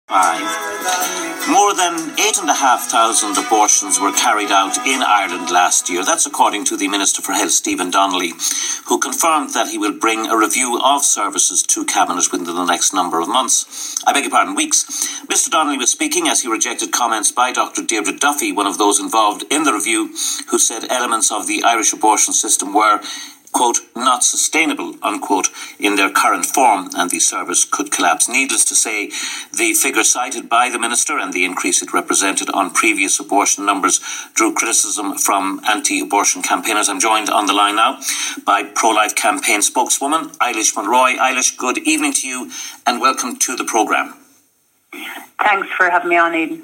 More than 8,500 abortions were carried out in Ireland last year. That's according to the Minister for Health, Stephen Donnelly, who confirmed that he will bring a review of services to Cabinet within the next number of weeks. Mr. Donnelly was speaking as he rejected comments by Dr. Deirdre Duffy, one of those involved in the review, who said elements of the Irish abortion system were, quote, not sustainable, unquote, in their current form, and the service could collapse. Needless to say, the figure cited by the Minister and the increase it represented on previous abortion numbers drew criticism from anti-abortion campaigners. I'm joined on the line now by pro-life campaign spokeswoman Eilish Monroy. Eilish, good evening to you and welcome to the programme. Thanks for having me on, Aidan.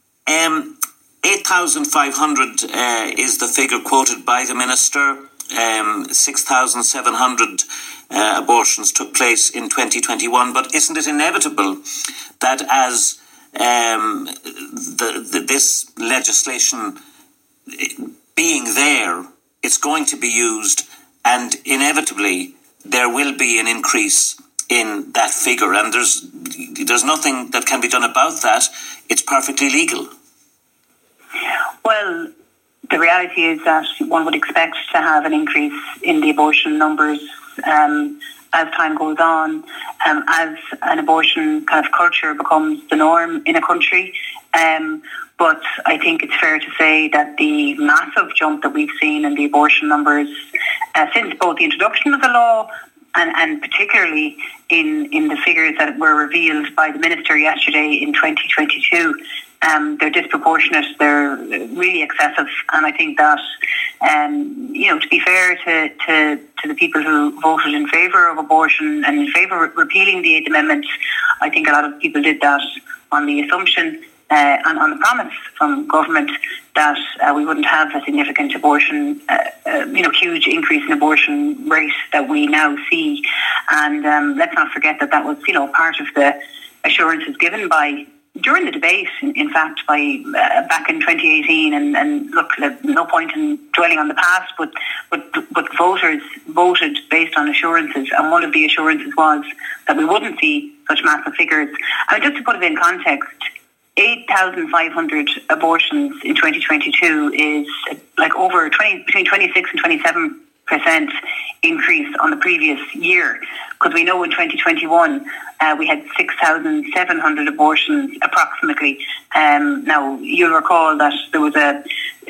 8,500 is the figure quoted by the Minister. 6,700 abortions took place in 2021, but isn't it inevitable that as this legislation being there, it's going to be used, and inevitably there will be an increase in that figure, and there's nothing that can be done about that. It's perfectly legal. Well, the reality is that one would expect to have an increase in the abortion numbers as time goes on, as an abortion kind of culture becomes the norm in a country. But I think it's fair to say that the massive jump that we've seen in the abortion numbers since both the introduction of the law and particularly in the figures that were revealed by the Minister yesterday in 2022, they're disproportionate, they're really excessive, and I think that, to be fair to the people who voted in favour of abortion and in favour of repealing the 8th Amendment, I think a lot of people did that on the assumption and on the promise from government that we wouldn't have a significant abortion, huge increase in abortion rate that we now see. And let's not forget that was, part of the assurances given during the debate, in fact, by back in 2018, and look, no point in dwelling on the past, but voters voted based on assurances, and one of the assurances was that we wouldn't see such massive figures. I mean, just to put it in context, 8,500 abortions in 2022 is like between 26 and 27% increase on the previous year, because we know in 2021 we had 6,700 abortions approximately. Now you'll recall that there was an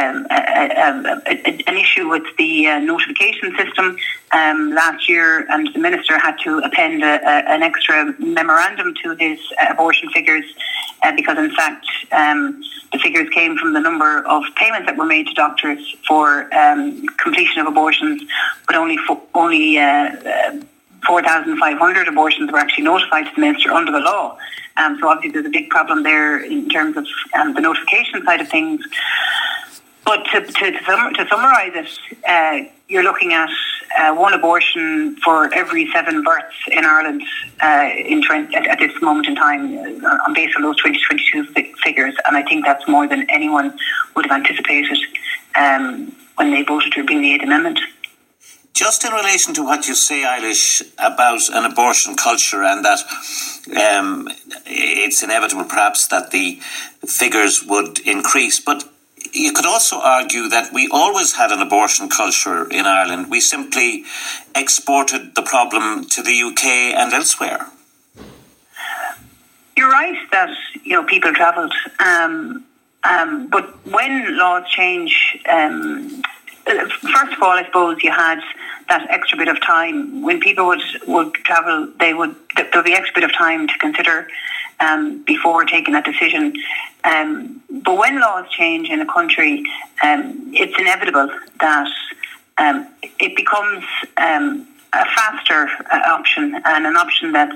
issue with the notification system last year, and the Minister had to append an extra memorandum to his abortion figures because in fact the figures came from the number of payments that were made to doctors for completion of abortions, but only 4,500 abortions were actually notified to the Minister under the law. So obviously there's a big problem there in terms of the notification side of things. But to summarise it, you're looking at one abortion for every 7 births in Ireland at this moment in time, based on those 2022 figures. And I think that's more than anyone would have anticipated when they voted to repeal the 8th Amendment. Just in relation to what you say, Eilish, about an abortion culture and that it's inevitable perhaps that the figures would increase, but you could also argue that we always had an abortion culture in Ireland. We simply exported the problem to the UK and elsewhere. You're right that people travelled, but when laws change, first of all, I suppose you had that extra bit of time when people would travel. There'll be extra bit of time to consider before taking that decision. But when laws change in a country, it's inevitable that it becomes a faster option and an option that's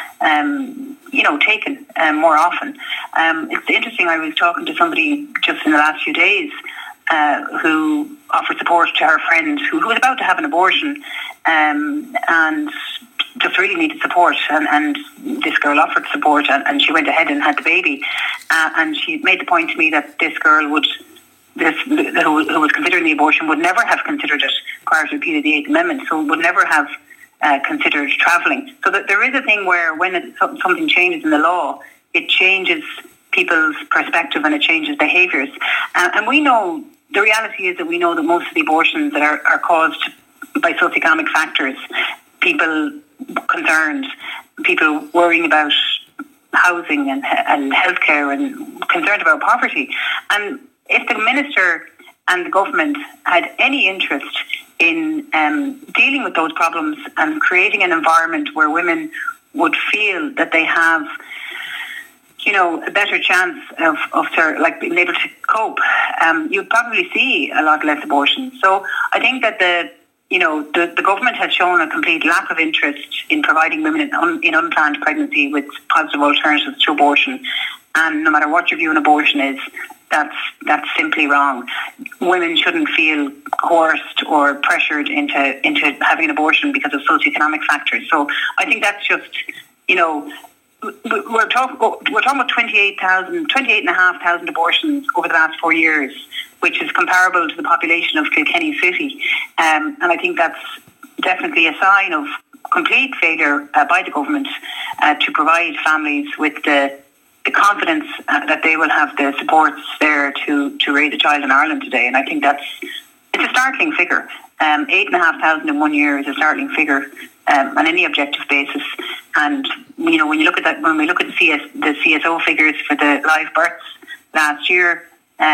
taken more often. It's interesting. I was talking to somebody just in the last few days who offered support to her friend who was about to have an abortion and just really needed support, and this girl offered support, and she went ahead and had the baby, and she made the point to me that this girl who was considering the abortion would never have considered it prior to repeal of the 8th Amendment, so would never have considered travelling. So that there is a thing where when something changes in the law, it changes people's perspective and it changes behaviours. And we know, the reality is that we know that most of the abortions that are caused by socioeconomic factors, people concerned, people worrying about housing and healthcare and concerned about poverty. And if the minister and the government had any interest in dealing with those problems and creating an environment where women would feel that they have, a better chance of being able to cope, you'd probably see a lot less abortion. So I think that the government has shown a complete lack of interest in providing women in unplanned pregnancy with positive alternatives to abortion. And no matter what your view on abortion is, that's simply wrong. Women shouldn't feel coerced or pressured into having an abortion because of socioeconomic factors. So I think that's just, we're talking about 28,500 abortions over the last 4 years, which is comparable to the population of Kilkenny City. And I think that's definitely a sign of complete failure by the government to provide families with the confidence that they will have the supports there to raise a child in Ireland today. And I think it's a startling figure. 8,500 in 1 year is a startling figure on any objective basis. And when you look at that, when we look at the CSO figures for the live births last year,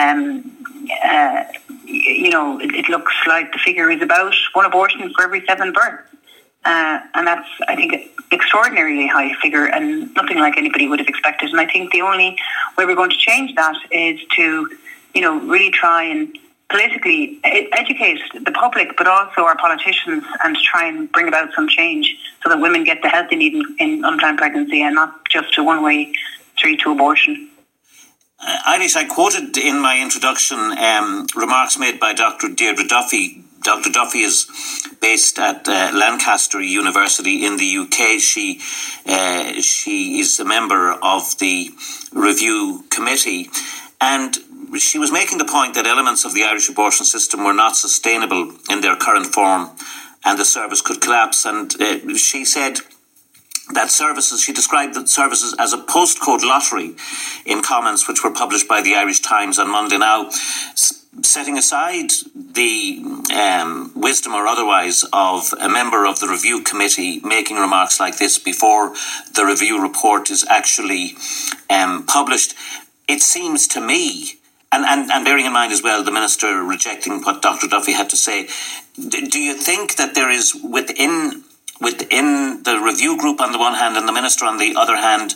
it looks like the figure is about one abortion for every 7 births. And that's, I think, an extraordinarily high figure and nothing like anybody would have expected. And I think the only way we're going to change that is to, really try and politically educate the public, but also our politicians, and try and bring about some change so that women get the help they need in unplanned pregnancy and not just a one-way street to abortion. Eilish, I quoted in my introduction remarks made by Dr. Deirdre Duffy. Dr. Duffy is based at Lancaster University in the UK. She is a member of the review committee, and she was making the point that elements of the Irish abortion system were not sustainable in their current form and the service could collapse. And she said that she described the services as a postcode lottery in comments which were published by the Irish Times on Monday. Now, setting aside the wisdom or otherwise of a member of the review committee making remarks like this before the review report is actually published, it seems to me, and bearing in mind as well the minister rejecting what Dr. Duffy had to say, do you think that there is within the review group on the one hand and the minister on the other hand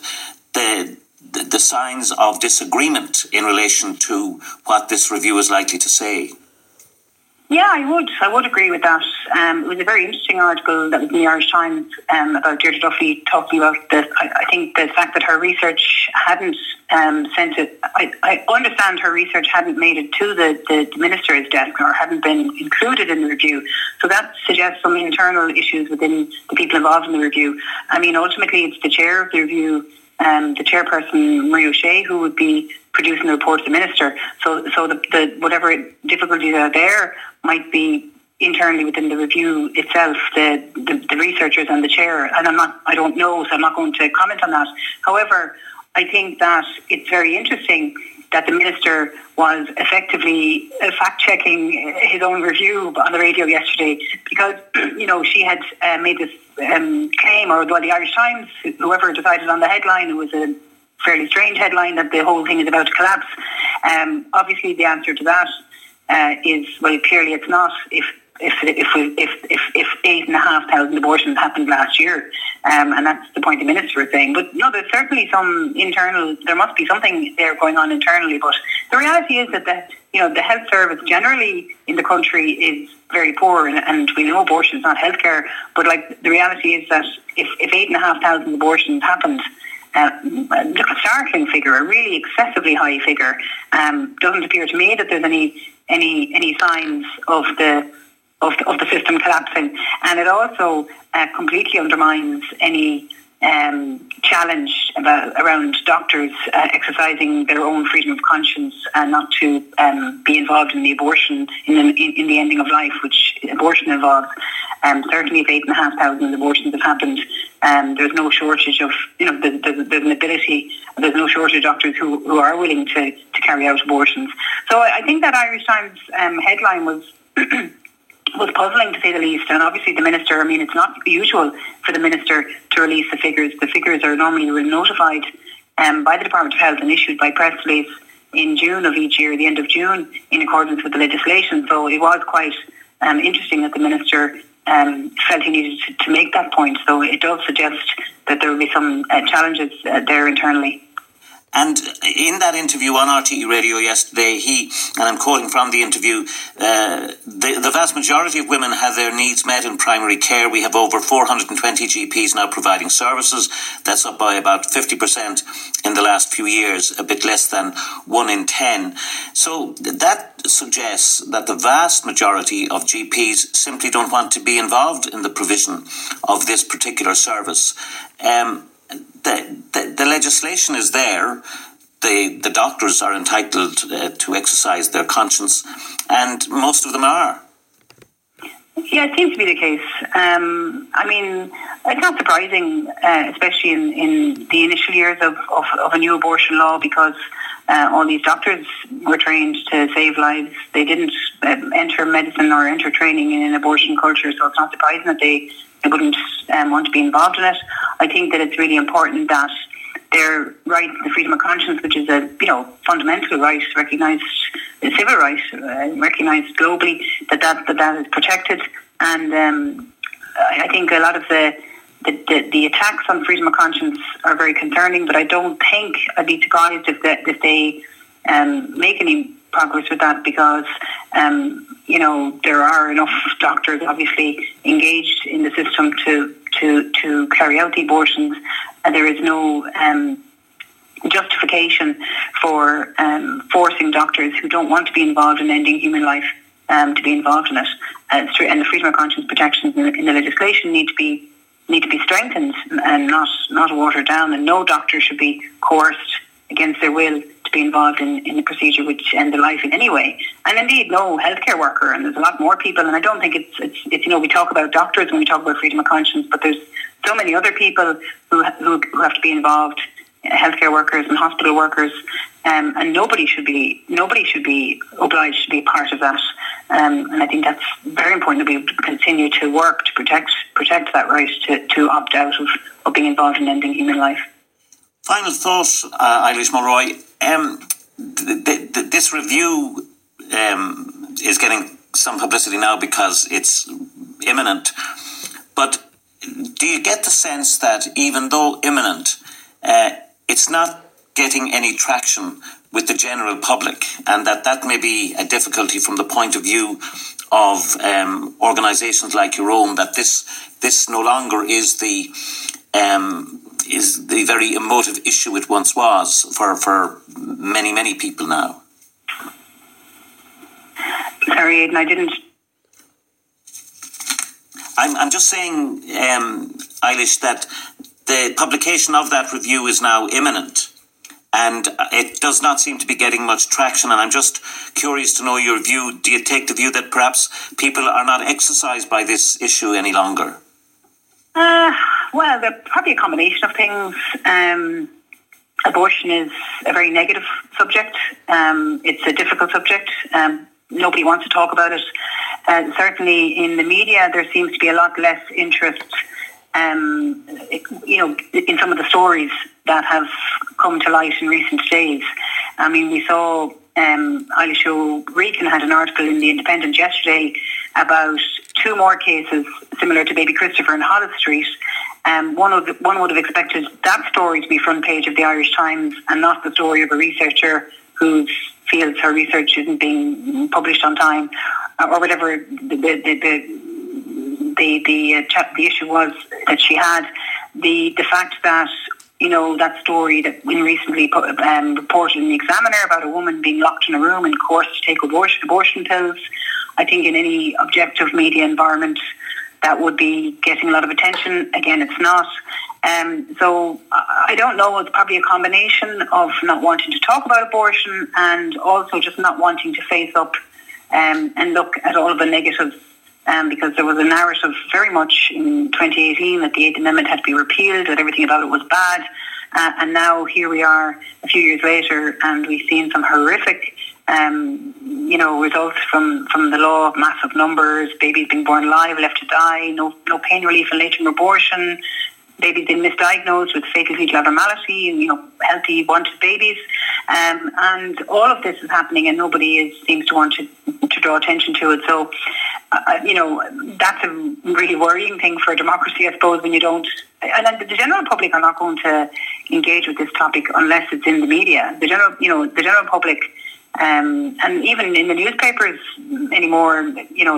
the signs of disagreement in relation to what this review is likely to say? Yeah, I would agree with that. It was a very interesting article that was in the Irish Times about Deirdre Duffy talking about I think the fact that her research hadn't sent it. I understand her research hadn't made it to the minister's desk or hadn't been included in the review. So that suggests some internal issues within the people involved in the review. I mean, ultimately, it's the chair of the review, the chairperson, Marie O'Shea, who would be producing the report to the minister. So the whatever difficulties are there might be internally within the review itself, the researchers and the chair. And I don't know, so I'm not going to comment on that. However, I think that it's very interesting that the minister was effectively fact-checking his own review on the radio yesterday because, she had made this claim, or the Irish Times, whoever decided on the headline, it was a fairly strange headline that the whole thing is about to collapse. Obviously, the answer to that is, well, clearly it's not. If 8,500 abortions happened last year, and that's the point the minister is saying. But no, there's certainly some internal. There must be something there going on internally. But the reality is that the health service generally in the country is very poor, and we know abortion is not healthcare. But the reality is that if 8,500 abortions happened. Look, a startling figure, a really excessively high figure. Doesn't appear to me that there's any signs of the system collapsing, and it also completely undermines any challenge around doctors exercising their own freedom of conscience and not to be involved in the abortion in the ending of life, which abortion involves. Certainly, if 8,500 abortions have happened, there's no shortage of, there's an ability. There's no shortage of doctors who are willing to carry out abortions. So I think that Irish Times headline was was puzzling, to say the least. And obviously the minister, it's not usual for the minister to release the figures. The figures are normally notified by the Department of Health and issued by press release in June of each year, the end of June, in accordance with the legislation. So it was quite interesting that the minister felt he needed to make that point. So it does suggest that there will be some challenges there internally. And in that interview on RTE Radio yesterday, and I'm quoting from the interview, the vast majority of women have their needs met in primary care. We have over 420 GPs now providing services. That's up by about 50% in the last few years, a bit less than 1 in 10. So that suggests that the vast majority of GPs simply don't want to be involved in the provision of this particular service. The legislation is there. The doctors are entitled to exercise their conscience, and most of them are. Yeah, it seems to be the case. It's not surprising, especially in the initial years of a new abortion law, because all these doctors were trained to save lives. They didn't enter medicine or enter training in an abortion culture, so it's not surprising that they wouldn't want to be involved in it. I think that it's really important that their right, the freedom of conscience, which is a fundamental right, recognised, a civil right, recognised globally, that is protected. And I think a lot of the attacks on freedom of conscience are very concerning. But I don't think I'd be surprised if they make any progress with that, because there are enough doctors obviously engaged in the system to carry out the abortions, and there is no justification for forcing doctors who don't want to be involved in ending human life to be involved in it. And the freedom of conscience protections in the legislation need to be strengthened and not watered down, and no doctor should be coerced against their will to be involved in the procedure which end the life in any way. And indeed, no healthcare worker, and there's a lot more people, and I don't think it's we talk about doctors when we talk about freedom of conscience, but there's so many other people who have to be involved, healthcare workers and hospital workers, and nobody should be obliged to be part of that. And I think that's very important that we continue to work to protect that right to opt out of being involved in ending human life. Final thought, Eilish Mulroy. This review is getting some publicity now because it's imminent. But do you get the sense that even though imminent, it's not getting any traction with the general public, and that may be a difficulty from the point of view of organisations like your own, that this no longer is the very emotive issue it once was for many, many people now? Sorry, Aidan, I didn't. I'm just saying, Eilish, that the publication of that review is now imminent, and it does not seem to be getting much traction. And I'm just curious to know your view. Do you take the view that perhaps people are not exercised by this issue any longer? Well, there's probably a combination of things. Abortion is a very negative subject. It's a difficult subject. Nobody wants to talk about it. Certainly in the media, there seems to be a lot less interest, in some of the stories that have come to light in recent days. I mean, we saw Eilish O'Regan had an article in The Independent yesterday about 2 more cases similar to baby Christopher in Holles Street. One would have expected that story to be front page of the Irish Times and not the story of a researcher who feels her research isn't being published on time, or whatever the issue was that she had. The fact that that story that we recently reported in the Examiner about a woman being locked in a room and coerced to take abortion pills. I think in any objective media environment, that would be getting a lot of attention. Again, it's not. So I don't know, it's probably a combination of not wanting to talk about abortion and also just not wanting to face up and look at all of the negatives, because there was a narrative very much in 2018 that the 8th Amendment had to be repealed, that everything about it was bad, and now here we are a few years later and we've seen some horrific results from the law of massive numbers, babies being born alive, left to die, no pain relief in late-term abortion, babies being misdiagnosed with fetal abnormality, healthy wanted babies, and all of this is happening, and nobody seems to want to draw attention to it. So, that's a really worrying thing for democracy, I suppose, when you don't. And then the general public are not going to engage with this topic unless it's in the media. The general public. And even in the newspapers anymore,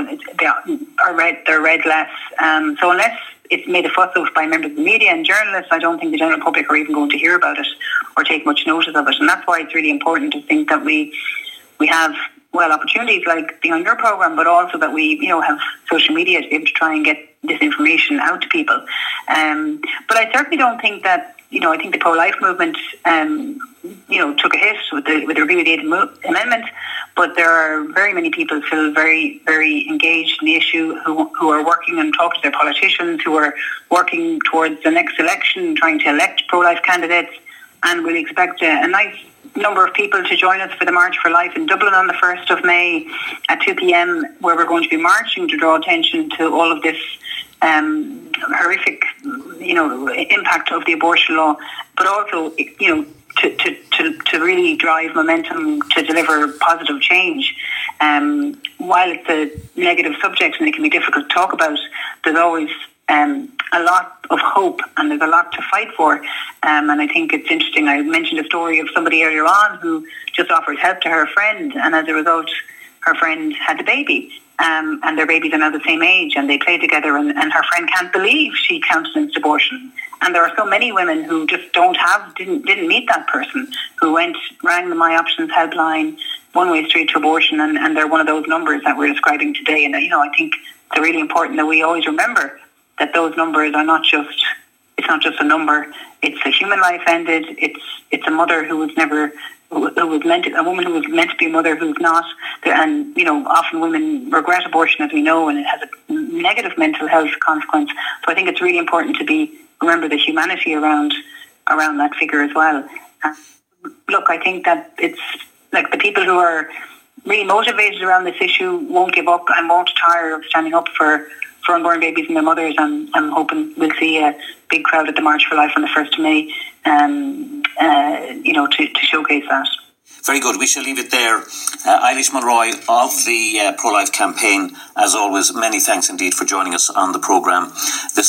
they're read less. So unless it's made a fuss of by members of the media and journalists, I don't think the general public are even going to hear about it or take much notice of it. And that's why it's really important to think that we have opportunities like being on your programme, but also that we have social media to be able to try and get this information out to people. But I certainly don't think that I think the pro-life movement took a hit with the review of the 8th Amendment, but there are very many people still very, very engaged in the issue who are working and talking to their politicians, who are working towards the next election, trying to elect pro-life candidates, and we'll expect a nice number of people to join us for the March for Life in Dublin on the 1st of May at 2 p.m, where we're going to be marching to draw attention to all of this horrific, impact of the abortion law, but also, to really drive momentum to deliver positive change. While it's a negative subject and it can be difficult to talk about, there's always a lot of hope and there's a lot to fight for. And I think it's interesting. I mentioned a story of somebody earlier on who just offered help to her friend, and as a result, her friend had the baby. And their babies are now the same age, and they play together, and her friend can't believe she countenanced abortion. And there are so many women who just didn't meet that person, who rang the My Options helpline, one-way street to abortion, and they're one of those numbers that we're describing today. And I think it's really important that we always remember that those numbers are not just a number. It's a human life ended. It's a mother who was a woman who was meant to be a mother who's not, and often women regret abortion, as we know, and it has a negative mental health consequence. So I think it's really important to remember the humanity around that figure as well. Look, I think that it's like the people who are really motivated around this issue won't give up and won't tire of standing up for unborn babies and their mothers, and I'm hoping we'll see a big crowd at the March for Life on the 1st of May, to showcase that. Very good. We shall leave it there. Eilish Mulroy of the Pro-Life Campaign, as always, many thanks indeed for joining us on the programme.